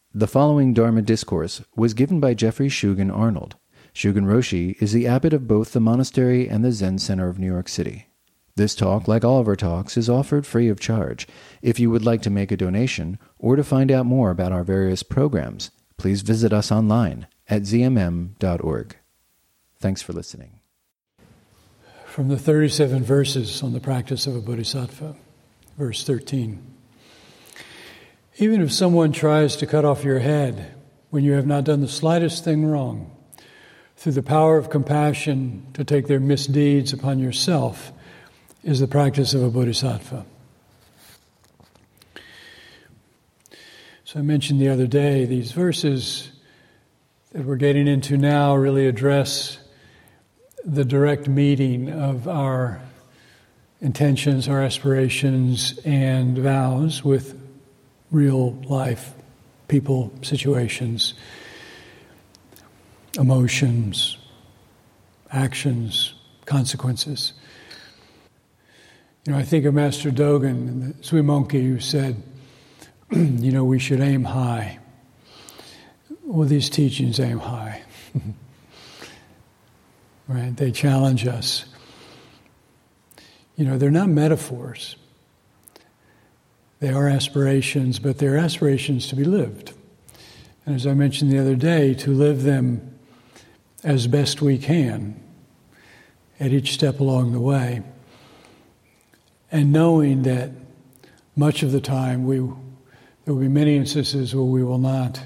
The following Dharma discourse was given by Jeffrey Shugen Arnold. Shugen Roshi is the abbot of both the monastery and the Zen Center of New York City. This talk, like all of our talks, is offered free of charge. If you would like to make a donation or to find out more about our various programs, please visit us online at zmm.org. Thanks for listening. From the 37 verses on the practice of a bodhisattva, verse 13. Even if someone tries to cut off your head when you have not done the slightest thing wrong, through the power of compassion to take their misdeeds upon yourself is the practice of a bodhisattva. So I mentioned the other day, these verses that we're getting into now really address the direct meeting of our intentions, our aspirations, and vows with real life, people, situations, emotions, actions, consequences. I think of Master Dogen and the Sui Monkey who said, we should aim high. Well, these teachings aim high. Right? They challenge us. They're not metaphors. They are aspirations, but they're aspirations to be lived. And as I mentioned the other day, to live them as best we can at each step along the way. And knowing that much of the time there will be many instances where we will not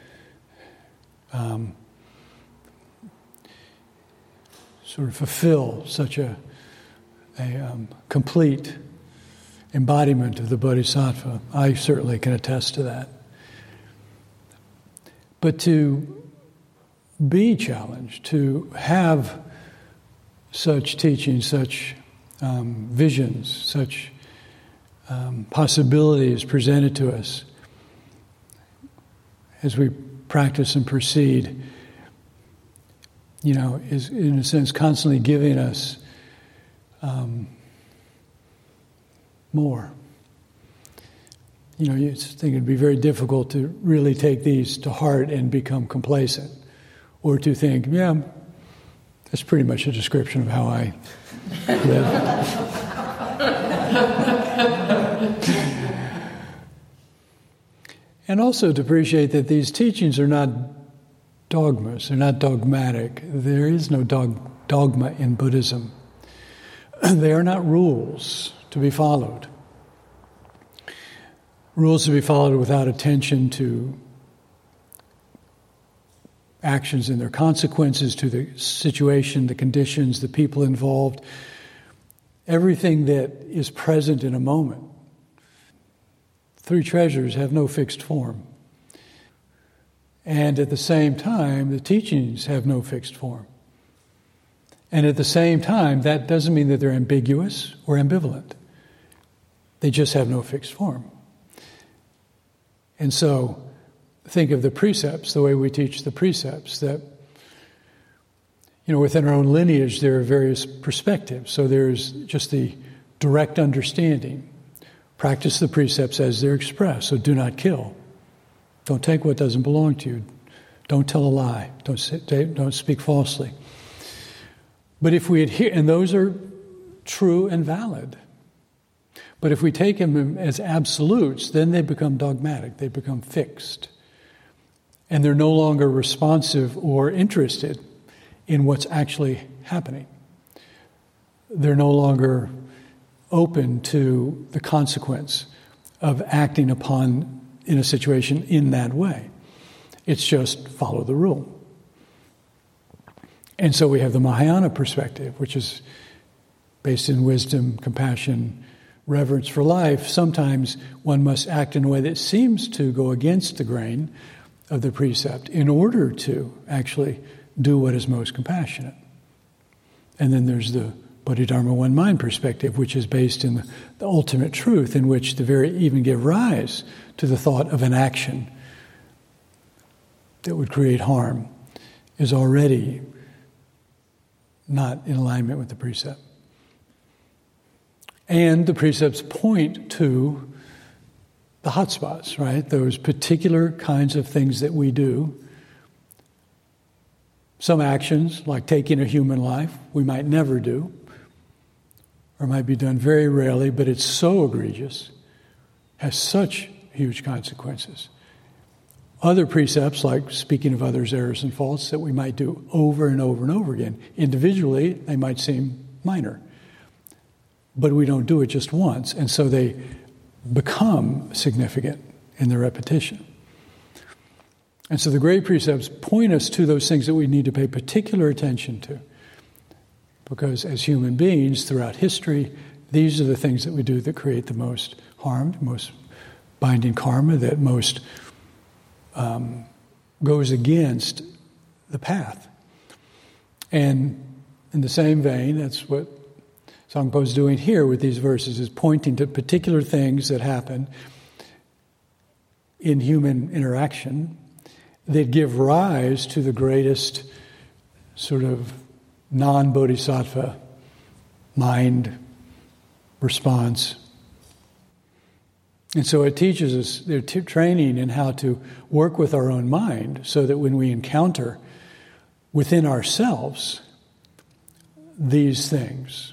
sort of fulfill such a complete embodiment of the bodhisattva. I certainly can attest to that. But to be challenged, to have such teachings, such visions, such possibilities presented to us as we practice and proceed, is in a sense constantly giving us more. You think it'd be very difficult to really take these to heart and become complacent, or to think, that's pretty much a description of how I live. And also to appreciate that these teachings are not dogmas, they're not dogmatic. There is no dogma in Buddhism. They are not rules to be followed. Rules to be followed without attention to actions and their consequences, to the situation, the conditions, the people involved, everything that is present in a moment. Three treasures have no fixed form. And at the same time, the teachings have no fixed form. And at the same time, that doesn't mean that they're ambiguous or ambivalent. They just have no fixed form. And so, think of the precepts, the way we teach the precepts, that, within our own lineage, there are various perspectives. So there's just the direct understanding. Practice the precepts as they're expressed. So do not kill. Don't take what doesn't belong to you. Don't tell a lie. Don't speak falsely. But if we adhere, and those are true and valid, but if we take them as absolutes, then they become dogmatic. They become fixed. And they're no longer responsive or interested in what's actually happening. They're no longer open to the consequence of acting upon in a situation in that way. It's just follow the rule. And so we have the Mahayana perspective, which is based in wisdom, compassion, reverence for life. Sometimes one must act in a way that seems to go against the grain of the precept in order to actually do what is most compassionate. And then there's the Bodhidharma One Mind perspective, which is based in the ultimate truth, in which the very even give rise to the thought of an action that would create harm is already not in alignment with the precept. And the precepts point to the hot spots, right? Those particular kinds of things that we do. Some actions, like taking a human life, we might never do, or might be done very rarely, but it's so egregious, has such huge consequences. Other precepts, like speaking of others' errors and faults, that we might do over and over and over again. Individually, they might seem minor, but we don't do it just once, and so they become significant in their repetition. And so the great precepts point us to those things that we need to pay particular attention to, because as human beings throughout history, these are the things that we do that create the most harm, most binding karma, that most goes against the path. And in the same vein, that's what Sangpo is doing here with these verses, is pointing to particular things that happen in human interaction that give rise to the greatest sort of non-bodhisattva mind response. And so it teaches us, they're training in how to work with our own mind so that when we encounter within ourselves these things,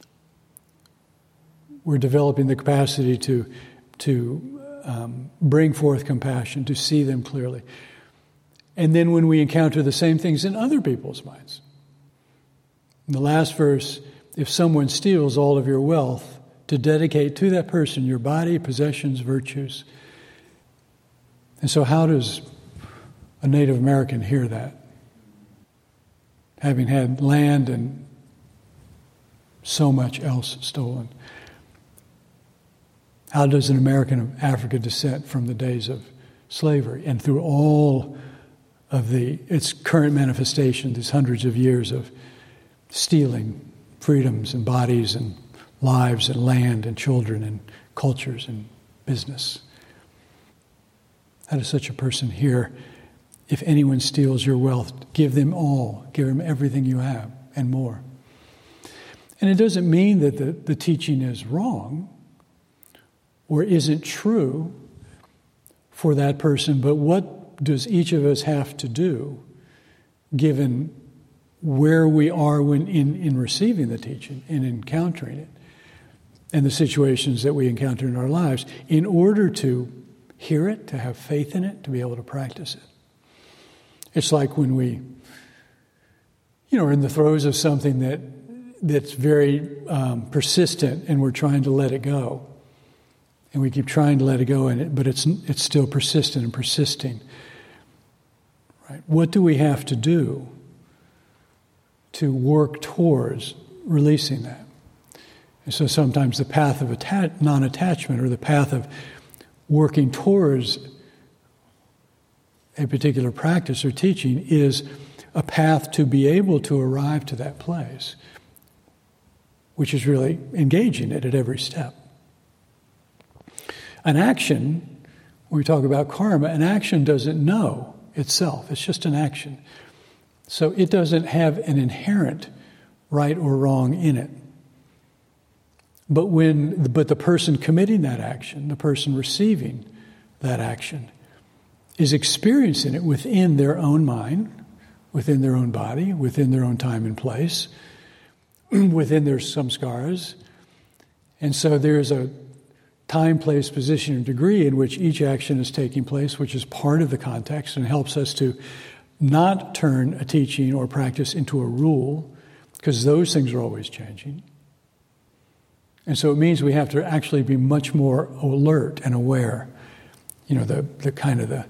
we're developing the capacity to bring forth compassion, to see them clearly. And then when we encounter the same things in other people's minds. In the last verse, if someone steals all of your wealth, to dedicate to that person your body, possessions, virtues. And so how does a Native American hear that? Having had land and so much else stolen. How does an American of African descent from the days of slavery and through all of its current manifestation, these hundreds of years of stealing freedoms and bodies and lives and land and children and cultures and business? How does such a person hear, if anyone steals your wealth, give them all, give them everything you have and more? And it doesn't mean that the teaching is wrong or isn't true for that person, but what does each of us have to do, given where we are when in receiving the teaching and encountering it, and the situations that we encounter in our lives, in order to hear it, to have faith in it, to be able to practice it? It's like when we, are in the throes of something that's very persistent, and we're trying to let it go, and we keep trying to let it go, but it's still persistent and persisting. Right? What do we have to do to work towards releasing that? And so sometimes the path of non-attachment, or the path of working towards a particular practice or teaching, is a path to be able to arrive to that place, which is really engaging it at every step. An action, when we talk about karma, an action doesn't know itself. It's just an action. So it doesn't have an inherent right or wrong in it. But the person committing that action, the person receiving that action, is experiencing it within their own mind, within their own body, within their own time and place, within their samskaras. And so there's a time, place, position, and degree in which each action is taking place, which is part of the context and helps us to not turn a teaching or practice into a rule, because those things are always changing. And so it means we have to actually be much more alert and aware. The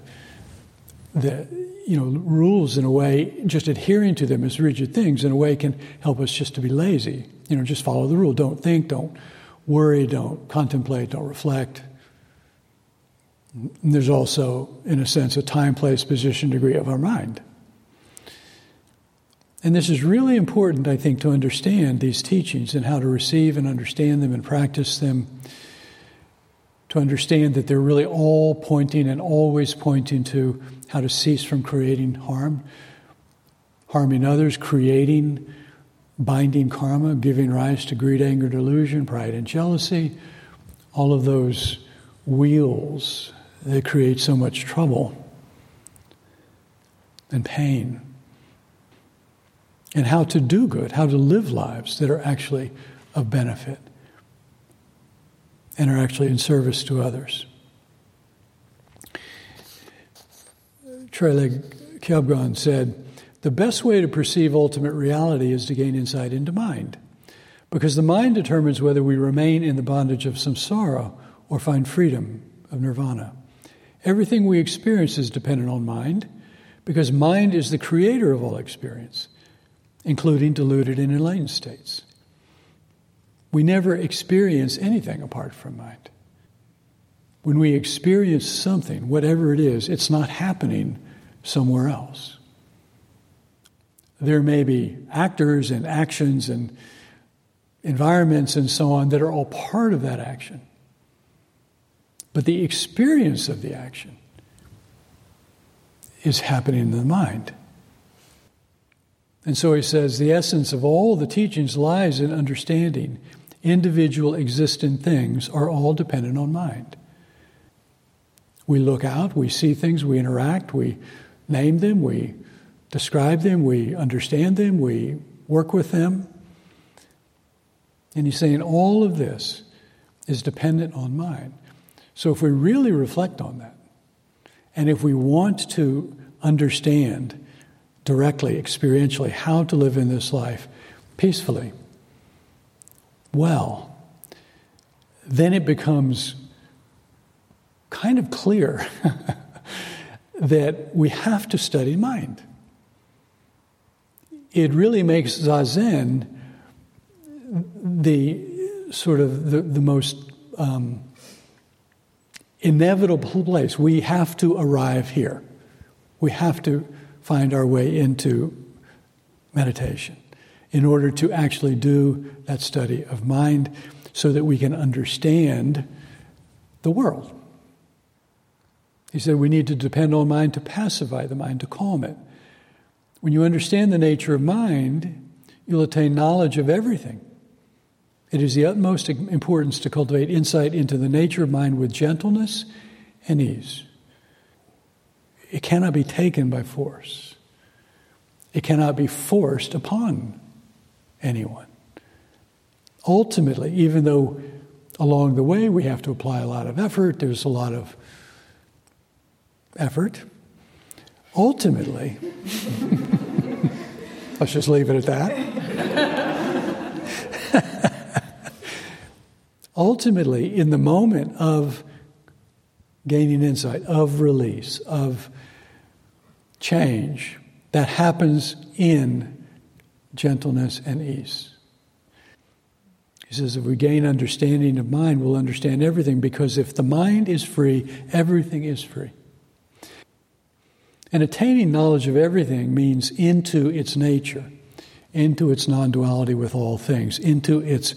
rules, in a way, just adhering to them as rigid things, in a way, can help us just to be lazy. Just follow the rule. Don't think, don't worry, don't contemplate, don't reflect. And there's also, in a sense, a time, place, position, degree of our mind. And this is really important, I think, to understand these teachings and how to receive and understand them and practice them, to understand that they're really all pointing and always pointing to how to cease from creating harm, harming others, creating binding karma, giving rise to greed, anger, delusion, pride, and jealousy. All of those wheels that create so much trouble and pain, and how to do good, how to live lives that are actually of benefit and are actually in service to others. Traleg Kyabgon said, "The best way to perceive ultimate reality is to gain insight into mind, because the mind determines whether we remain in the bondage of samsara or find freedom of nirvana. Everything we experience is dependent on mind, because mind is the creator of all experience, including deluded and enlightened states. We never experience anything apart from mind. When we experience something, whatever it is, it's not happening somewhere else. There may be actors and actions and environments and so on that are all part of that action. But the experience of the action is happening in the mind." And so he says, the essence of all the teachings lies in understanding individual existent things are all dependent on mind. We look out, we see things, we interact, we name them, we describe them, we understand them, we work with them. And he's saying all of this is dependent on mind. So if we really reflect on that, and if we want to understand directly, experientially, how to live in this life peacefully, well, then it becomes kind of clear that we have to study mind. It really makes Zazen the sort of the most inevitable place. We have to arrive here. We have to find our way into meditation in order to actually do that study of mind so that we can understand the world. He said we need to depend on mind to pacify the mind, to calm it. When you understand the nature of mind, you'll attain knowledge of everything. It is the utmost importance to cultivate insight into the nature of mind with gentleness and ease. It cannot be taken by force. It cannot be forced upon anyone. Ultimately, even though along the way we have to apply a lot of effort, there's a lot of effort, ultimately, let's just leave it at that. Ultimately, in the moment of gaining insight, of release, of change, that happens in gentleness and ease. He says if we gain understanding of mind, we'll understand everything, because if the mind is free, everything is free. And attaining knowledge of everything means into its nature, into its non-duality with all things, into its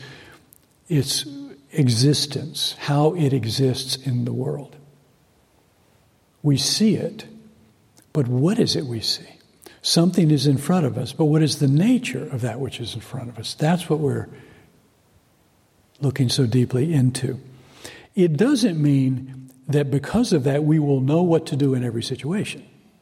existence, how it exists in the world. We see it, but what is it we see? Something is in front of us, but what is the nature of that which is in front of us? That's what we're looking so deeply into. It doesn't mean that because of that we will know what to do in every situation.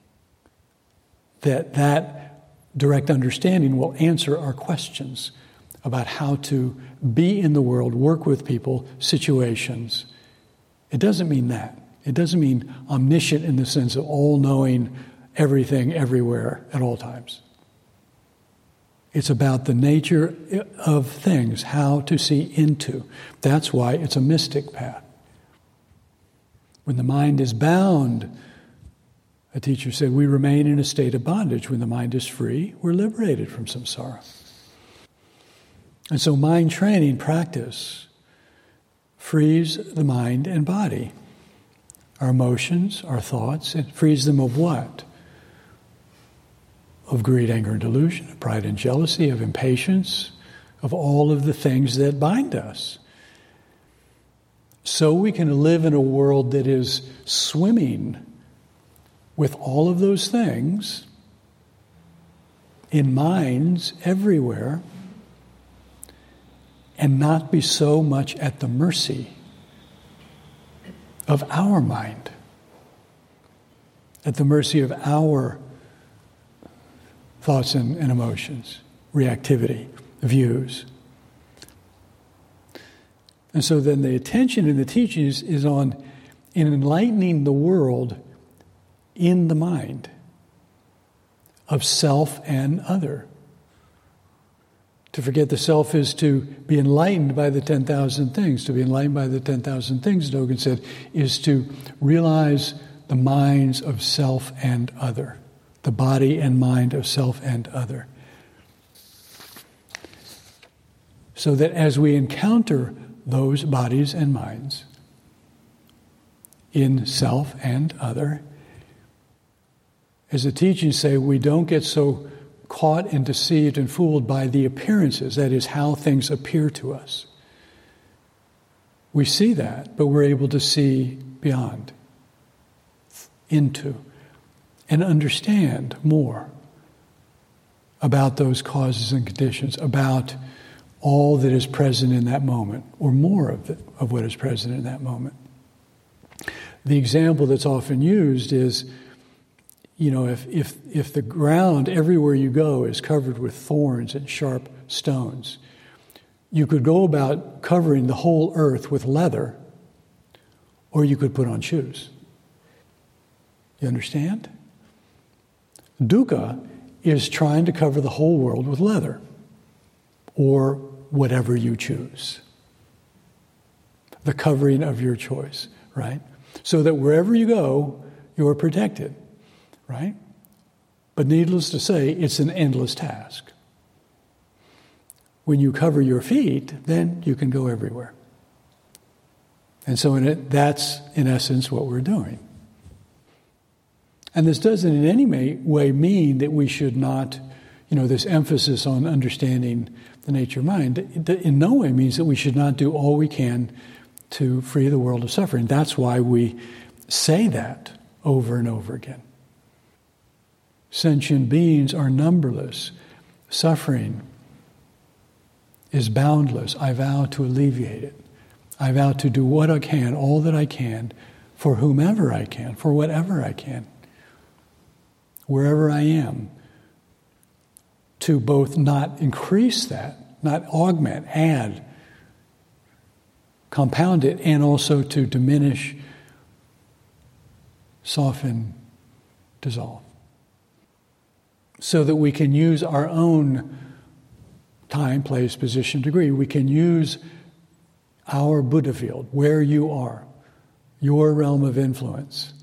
That direct understanding will answer our questions about how to be in the world, work with people, situations. It doesn't mean that. It doesn't mean omniscient in the sense of all-knowing everything, everywhere, at all times. It's about the nature of things, how to see into. That's why it's a mystic path. When the mind is bound, a teacher said, we remain in a state of bondage. When the mind is free, we're liberated from samsara. And so mind training practice frees the mind and body, our emotions, our thoughts. It frees them of what? Of greed, anger, and delusion, of pride and jealousy, of impatience, of all of the things that bind us. So we can live in a world that is swimming with all of those things in minds everywhere, and not be so much at the mercy of our mind, at the mercy of our thoughts and emotions, reactivity, views. And so then the attention in the teachings is on enlightening the world in the mind of self and other. To forget the self is to be enlightened by the 10,000 things. To be enlightened by the 10,000 things, Dogen said, is to realize the minds of self and other, the body and mind of self and other. So that as we encounter those bodies and minds in self and other, as the teachings say, we don't get so caught and deceived and fooled by the appearances, that is, how things appear to us. We see that, but we're able to see beyond, into, and understand more about those causes and conditions, about all that is present in that moment, or more of what is present in that moment. The example that's often used is, if the ground everywhere you go is covered with thorns and sharp stones, you could go about covering the whole earth with leather, or you could put on shoes. You understand? Dukkha is trying to cover the whole world with leather, or whatever you choose. The covering of your choice, right? So that wherever you go, you're protected, right? But needless to say, it's an endless task. When you cover your feet, then you can go everywhere. And so that's, in essence, what we're doing. And this doesn't in any way mean that we should not, this emphasis on understanding the nature of mind, in no way means that we should not do all we can to free the world of suffering. That's why we say that over and over again. Sentient beings are numberless. Suffering is boundless. I vow to alleviate it. I vow to do what I can, all that I can, for whomever I can, for whatever I can, wherever I am, to both not increase that, not augment, add, compound it, and also to diminish, soften, dissolve. So that we can use our own time, place, position, degree. We can use our Buddha field, where you are, your realm of influence,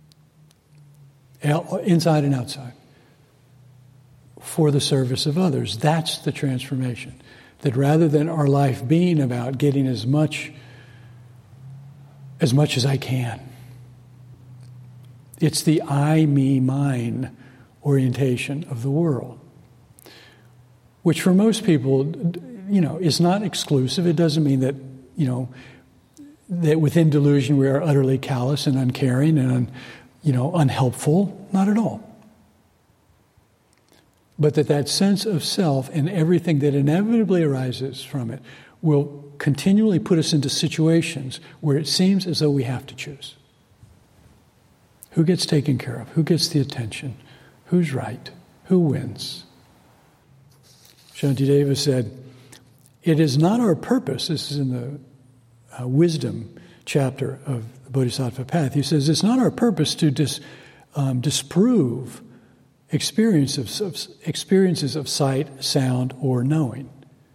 inside and outside, for the service of others. That's the transformation. That rather than our life being about getting as much as I can, it's the I, me, mine orientation of the world, which for most people, is not exclusive. It doesn't mean that, that within delusion we are utterly callous and uncaring and, unhelpful. Not at all. But that sense of self and everything that inevitably arises from it will continually put us into situations where it seems as though we have to choose. Who gets taken care of? Who gets the attention? Who's right? Who wins? Shantideva said, it is not our purpose, this is in the wisdom chapter of the Bodhisattva Path, he says, it's not our purpose to disprove experiences of sight, sound, or knowing.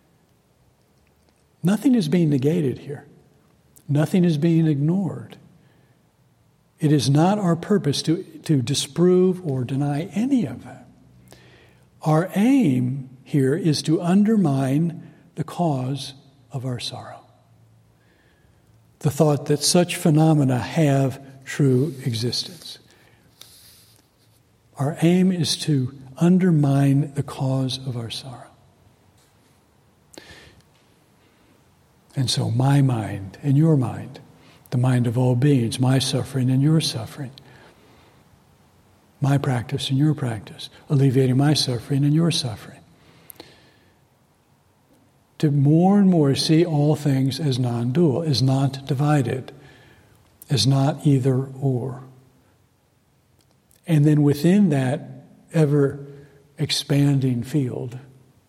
Nothing is being negated here. Nothing is being ignored. It is not our purpose to disprove or deny any of that. Our aim here is to undermine the cause of our sorrow. The thought that such phenomena have true existence. Our aim is to undermine the cause of our sorrow. And so my mind and your mind, the mind of all beings, my suffering and your suffering, my practice and your practice, alleviating my suffering and your suffering. To more and more see all things as non-dual, as not divided, as not either or. And then within that ever-expanding field,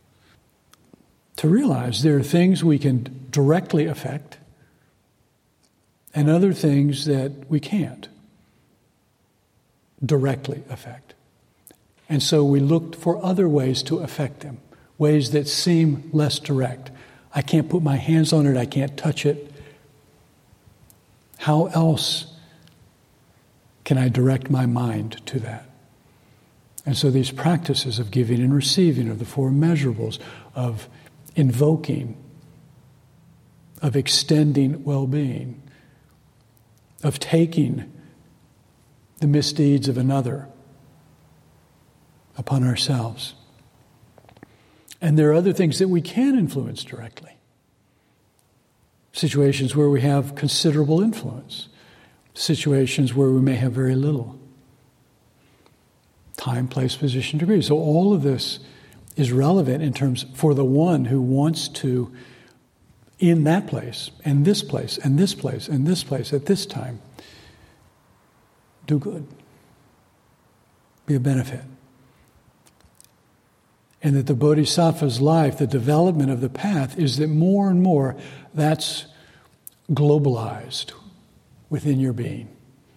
to realize there are things we can directly affect and other things that we can't directly affect. And so we looked for other ways to affect them, ways that seem less direct. I can't put my hands on it, I can't touch it. How else can I direct my mind to that? And so these practices of giving and receiving, of the four measurables, of invoking, of extending well-being, of taking the misdeeds of another upon ourselves. And there are other things that we can influence directly. Situations where we have considerable influence. Situations where we may have very little. Time, place, position, degree. So all of this is relevant in terms for the one who wants to, in that place, and this place, and this place, and this place, at this time, do good. Be a benefit. And that the Bodhisattva's life, the development of the path, is that more and more that's globalized within your being.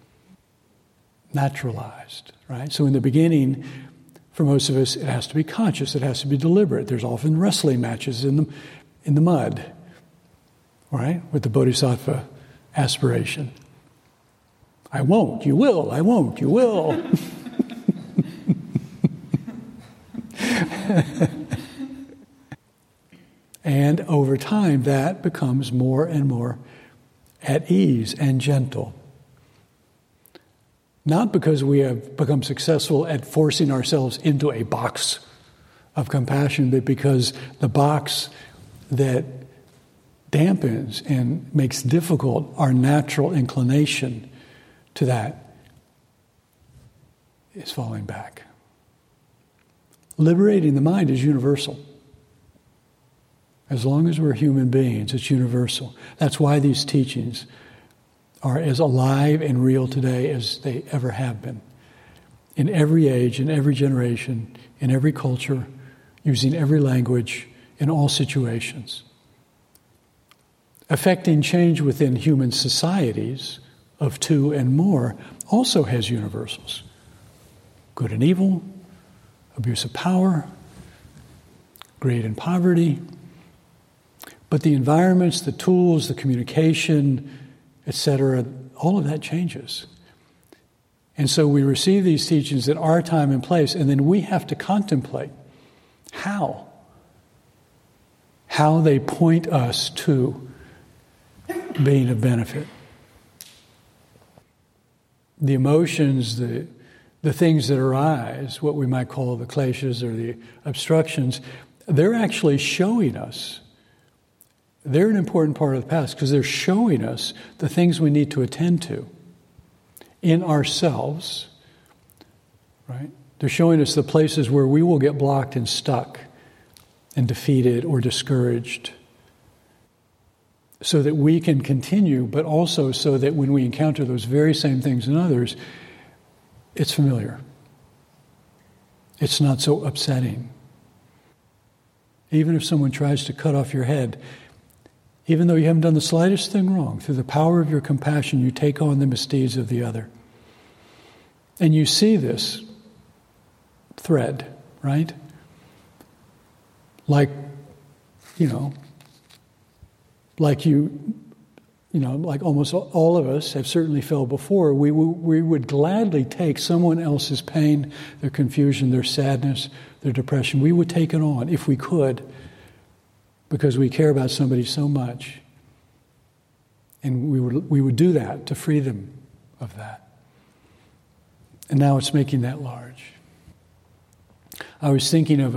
Naturalized, right? So in the beginning, for most of us, it has to be conscious, it has to be deliberate. There's often wrestling matches in the mud, right? With the Bodhisattva aspiration. I won't, you will, I won't, you will. And over time, that becomes more and more at ease and gentle. Not because we have become successful at forcing ourselves into a box of compassion, but because the box that dampens and makes difficult our natural inclination to that is falling back. Liberating the mind is universal. As long as we're human beings, it's universal. That's why these teachings are as alive and real today as they ever have been. In every age, in every generation, in every culture, using every language, in all situations. Affecting change within human societies of two and more also has universals. Good and evil, abuse of power, greed and poverty. But the environments, the tools, the communication, etc., all of that changes. And so we receive these teachings at our time and place, and then we have to contemplate how they point us to being of benefit. The emotions, the things that arise, what we might call the kleshas or the obstructions, they're actually showing us. They're an important part of the past because they're showing us the things we need to attend to in ourselves, right? They're showing us the places where we will get blocked and stuck and defeated or discouraged so that we can continue, but also so that when we encounter those very same things in others, it's familiar. It's not so upsetting. Even if someone tries to cut off your head, even though you haven't done the slightest thing wrong, through the power of your compassion, you take on the misdeeds of the other. And you see this thread, right? Like almost all of us have certainly felt before, we would gladly take someone else's pain, their confusion, their sadness, their depression. We would take it on if we could, because we care about somebody so much. And we would do that to free them of that. And now it's making that large. I was thinking of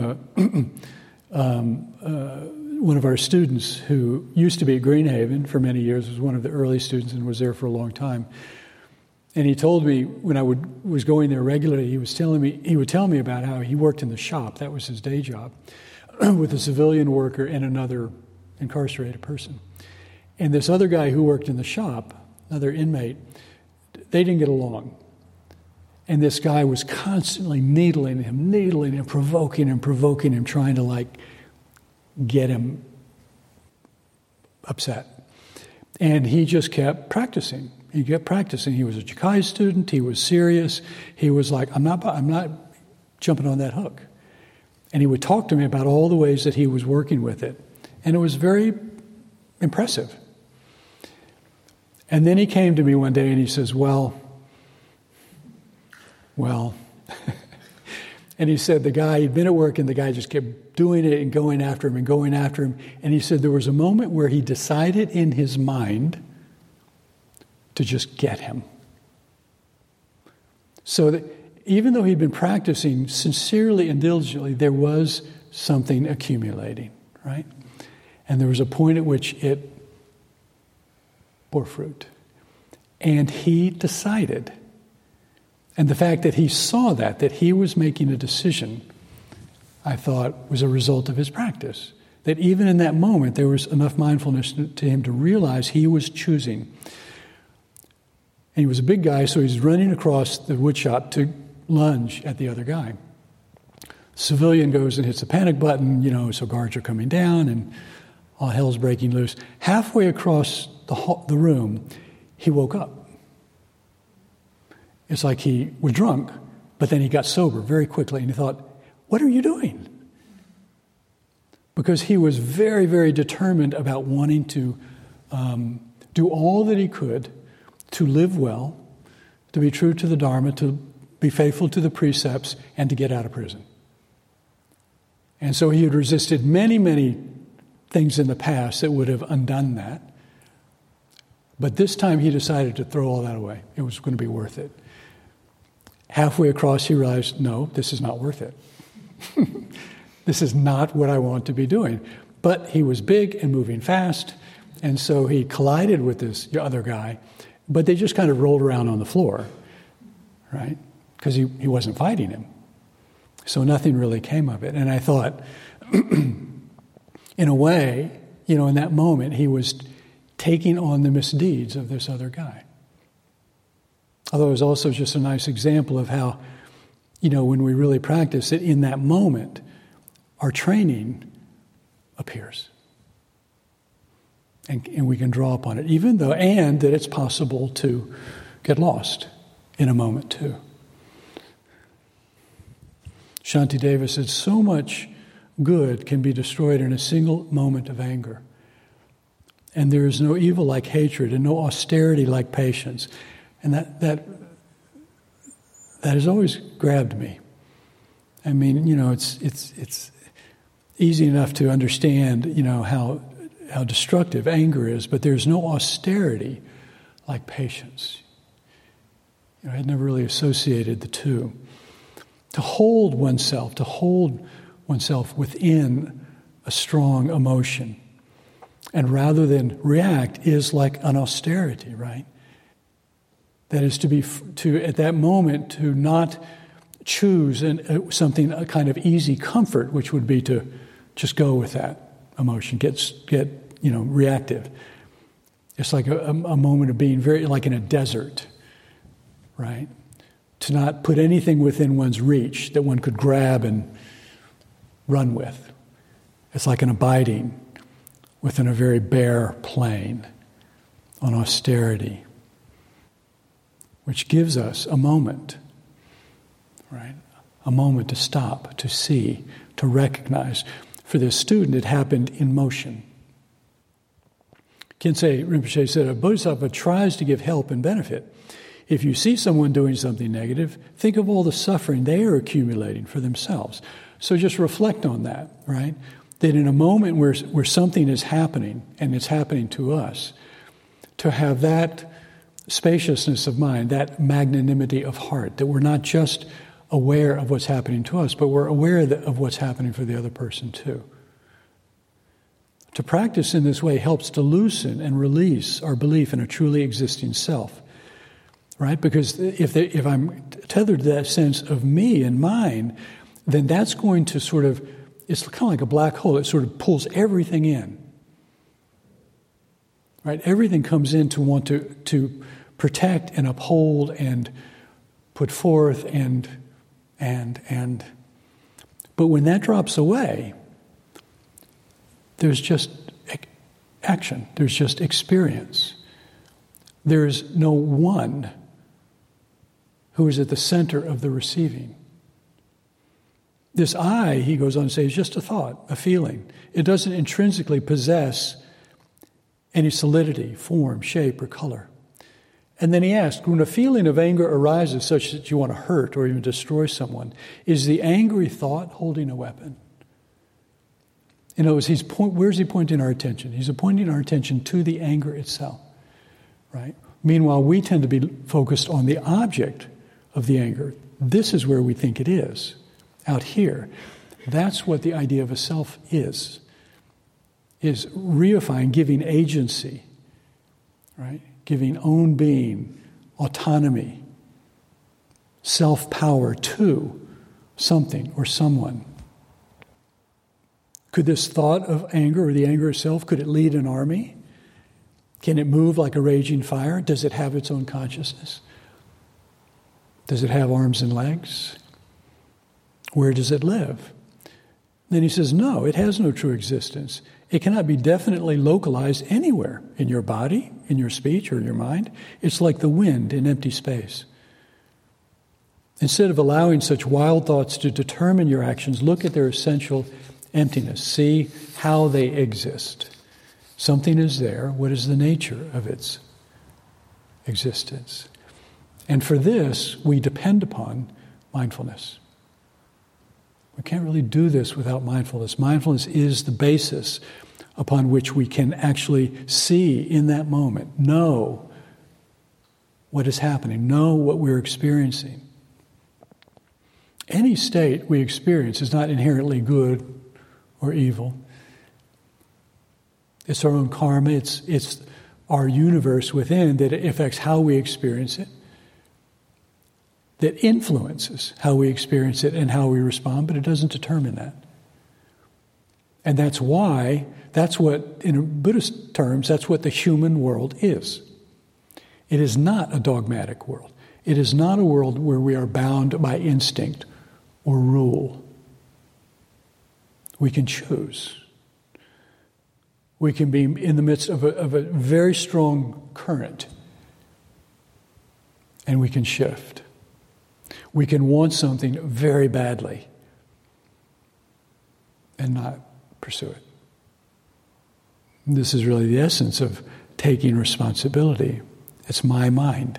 one of our students who used to be at Greenhaven for many years, was one of the early students and was there for a long time. And he told me when I was going there regularly, he would tell me about how he worked in the shop, that was his day job, with a civilian worker and another incarcerated person. And this other guy who worked in the shop another inmate, they didn't get along. And this guy was constantly needling him, provoking him, trying to get him upset. And he just kept practicing. He was a Chikai student. He was serious. He was like, I'm not jumping on that hook. And he would talk to me about all the ways that he was working with it. And it was very impressive. And then he came to me one day and he says, well, and he said he'd been at work and the guy just kept doing it and going after him. And he said there was a moment where he decided in his mind to just get him. So that even though he'd been practicing sincerely and diligently, there was something accumulating, right? And there was a point at which it bore fruit. And he decided. And the fact that he saw that he was making a decision, I thought was a result of his practice. That even in that moment, there was enough mindfulness to him to realize he was choosing. And he was a big guy, so he's running across the woodshop to lunge at the other guy. Civilian goes and hits the panic button, so guards are coming down and all hell's breaking loose. Halfway across the room, he woke up. It's like he was drunk, but then he got sober very quickly, and he thought, what are you doing? Because he was very, very determined about wanting to do all that he could to live well, to be true to the Dharma, to be faithful to the precepts, and to get out of prison. And so he had resisted many, many things in the past that would have undone that. But this time he decided to throw all that away. It was going to be worth it. Halfway across, he realized, no, this is not worth it. This is not what I want to be doing. But he was big and moving fast, and so he collided with this other guy, but they just kind of rolled around on the floor, right? Because he wasn't fighting him. So nothing really came of it. And I thought, in a way, in that moment, he was taking on the misdeeds of this other guy. Although it was also just a nice example of how, when we really practice it, in that moment, our training appears. And we can draw upon it, and that it's possible to get lost in a moment too. Shantideva said, so much good can be destroyed in a single moment of anger. And there is no evil like hatred and no austerity like patience. And that has always grabbed me. I mean, it's easy enough to understand, how destructive anger is, but there's no austerity like patience. I had never really associated the two. To hold oneself within a strong emotion, and rather than react, is like an austerity, right? That is to at that moment to not choose something, a kind of easy comfort, which would be to just go with that emotion, get reactive. It's like a moment of being very like in a desert, right? To not put anything within one's reach that one could grab and run with. It's like an abiding within a very bare plain on austerity, which gives us a moment, right? A moment to stop, to see, to recognize. For this student, it happened in motion. Khyentse Rinpoche said, a bodhisattva tries to give help and benefit. If you see someone doing something negative, think of all the suffering they are accumulating for themselves. So just reflect on that, right? That in a moment where something is happening, and it's happening to us, to have that spaciousness of mind, that magnanimity of heart, that we're not just aware of what's happening to us, but we're aware of what's happening for the other person too. To practice in this way helps to loosen and release our belief in a truly existing self, right? Because if I'm tethered to that sense of me and mine, then that's going to sort of, it's kind of like a black hole. It sort of pulls everything in, right? Everything comes in to want to protect and uphold and put forth and. But when that drops away, there's just action. There's just experience. There's no one who is at the center of the receiving. This I, he goes on to say, is just a thought, a feeling. It doesn't intrinsically possess any solidity, form, shape, or color. And then he asked, when a feeling of anger arises such that you want to hurt or even destroy someone, is the angry thought holding a weapon? In other words, where's he pointing our attention? He's pointing our attention to the anger itself, right? Meanwhile, we tend to be focused on the object of the anger. This is where we think it is, out here. That's what the idea of a self is reifying, giving agency, right? Giving own being, autonomy, self-power to something or someone. Could this thought of anger or the anger itself, could it lead an army? Can it move like a raging fire? Does it have its own consciousness? Does it have arms and legs? Where does it live? Then he says, no, it has no true existence. It cannot be definitely localized anywhere in your body, in your speech, or your mind. It's like the wind in empty space. Instead of allowing such wild thoughts to determine your actions, look at their essential emptiness. See how they exist. Something is there. What is the nature of its existence? And for this, we depend upon mindfulness. We can't really do this without mindfulness. Mindfulness is the basis upon which we can actually see in that moment, know what is happening, know what we're experiencing. Any state we experience is not inherently good or evil. It's our own karma, it's our universe within that affects how we experience it, that influences how we experience it and how we respond, but it doesn't determine that. And that's why, that's what, in Buddhist terms, that's what the human world is. It is not a dogmatic world. It is not a world where we are bound by instinct or rule. We can choose. We can be in the midst of a very strong current, and we can shift. We can want something very badly and not pursue it. This is really the essence of taking responsibility. It's my mind.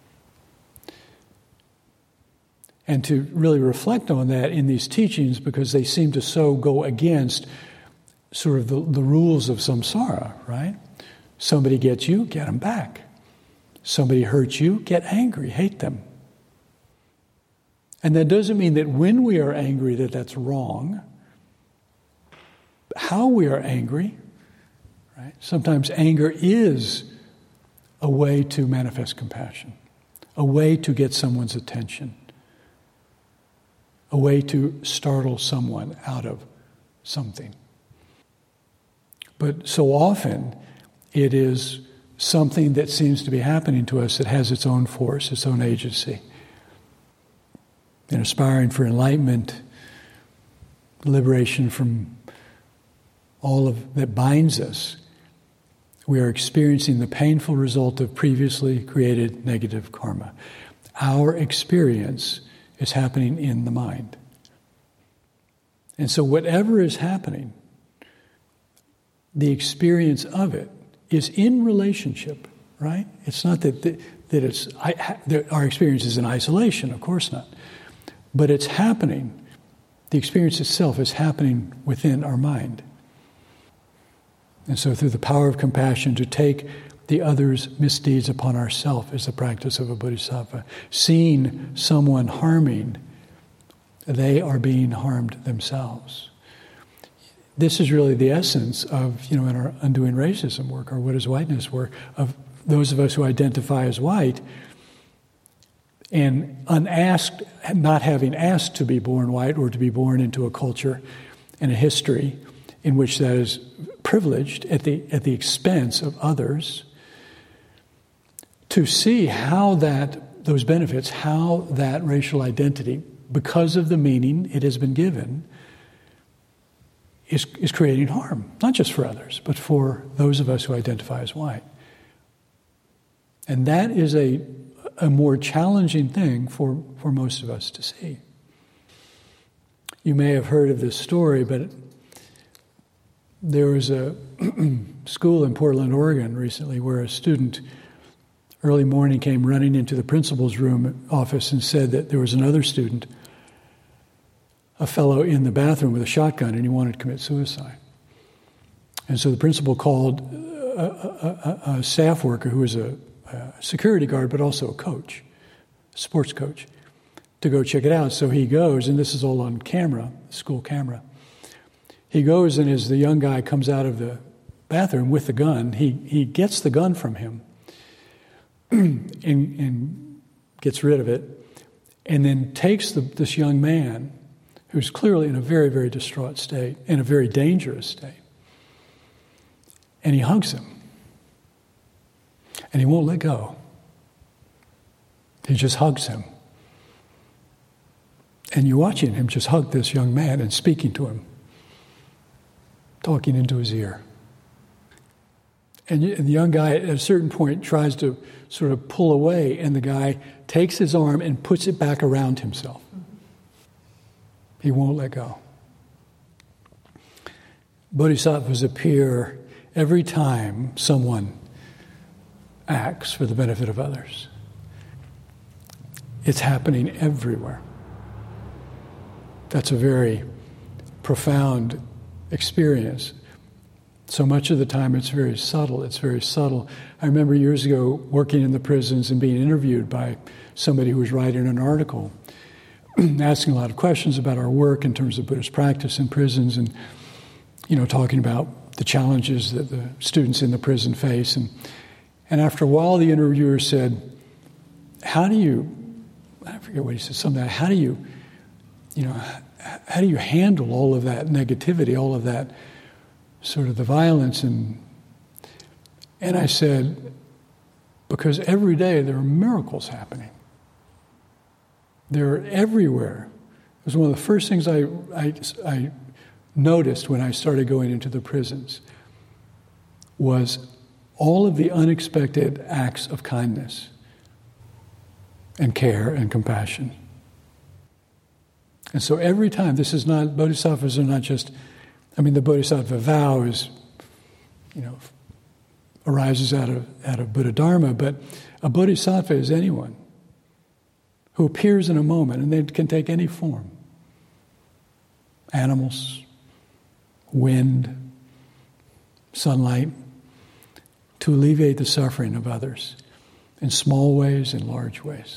And to really reflect on that in these teachings, because they seem to so go against sort of the rules of samsara, right? Somebody gets you, get them back. Somebody hurts you, get angry, hate them. And that doesn't mean that when we are angry that that's wrong. How we are angry, right? Sometimes anger is a way to manifest compassion, a way to get someone's attention, a way to startle someone out of something. But so often it is something that seems to be happening to us that has its own force, its own agency. And aspiring for enlightenment, liberation from all of that binds us, we are experiencing the painful result of previously created negative karma. Our experience is happening in the mind. And so whatever is happening, the experience of it is in relationship, right? It's not that our experience is in isolation, of course not. But it's happening. The experience itself is happening within our mind. And so through the power of compassion, to take the other's misdeeds upon ourselves is the practice of a bodhisattva. Seeing someone harming, they are being harmed themselves. This is really the essence of, in our Undoing Racism work, or What is Whiteness work, of those of us who identify as white, and unasked, not having asked to be born white or to be born into a culture and a history in which that is privileged at the expense of others, to see how those benefits, how that racial identity, because of the meaning it has been given, is creating harm, not just for others, but for those of us who identify as white. And that is a more challenging thing for most of us to see. You may have heard of this story, but there was a school in Portland, Oregon recently where a student early morning came running into the principal's office and said that there was another student, a fellow in the bathroom with a shotgun, and he wanted to commit suicide. And so the principal called a staff worker who was a security guard, but also a coach, a sports coach, to go check it out. So he goes, and this is all on camera, school camera. He goes, and as the young guy comes out of the bathroom with the gun, he gets the gun from him and gets rid of it, and then takes this young man, who's clearly in a very, very distraught state, in a very dangerous state, and he hugs him. And he won't let go. He just hugs him. And you're watching him just hug this young man and speaking to him, talking into his ear. And the young guy at a certain point tries to sort of pull away, and the guy takes his arm and puts it back around himself. He won't let go. Bodhisattvas appear every time someone acts for the benefit of others. It's happening everywhere. That's a very profound experience. So much of the time it's very subtle. It's very subtle. I remember years ago working in the prisons and being interviewed by somebody who was writing an article, asking a lot of questions about our work in terms of Buddhist practice in prisons, and talking about the challenges that the students in the prison face. And after a while, the interviewer said, I forget what he said, something, how do you handle all of that negativity, all of that sort of the violence? And I said, because every day there are miracles happening. They're everywhere. It was one of the first things I noticed when I started going into the prisons was all of the unexpected acts of kindness and care and compassion. And so every time, bodhisattvas are not just, the bodhisattva vow is, arises out of Buddha Dharma, but a bodhisattva is anyone who appears in a moment, and they can take any form. Animals, wind, sunlight, to alleviate the suffering of others in small ways and large ways.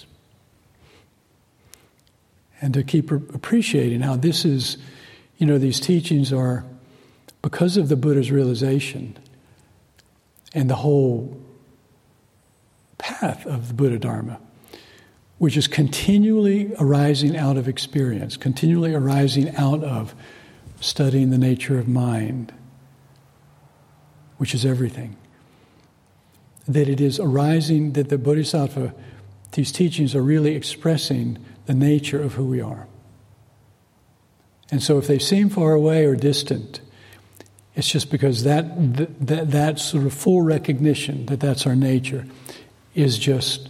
And to keep appreciating how this is, these teachings are, because of the Buddha's realization and the whole path of the Buddha Dharma, which is continually arising out of experience, continually arising out of studying the nature of mind, which is everything. That it is arising, that the Bodhisattva, these teachings are really expressing the nature of who we are. And so if they seem far away or distant, it's just because that sort of full recognition that that's our nature is just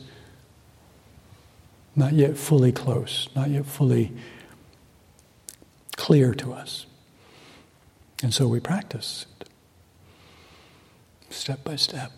not yet fully close, not yet fully clear to us. And so we practice it, step by step.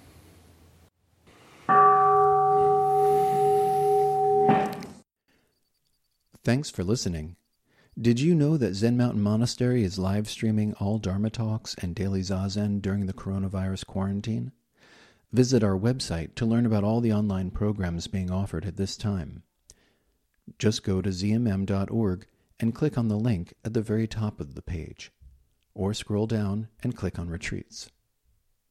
Thanks for listening. Did you know that Zen Mountain Monastery is live streaming all Dharma talks and daily Zazen during the coronavirus quarantine? Visit our website to learn about all the online programs being offered at this time. Just go to zmm.org and click on the link at the very top of the page, or scroll down and click on Retreats.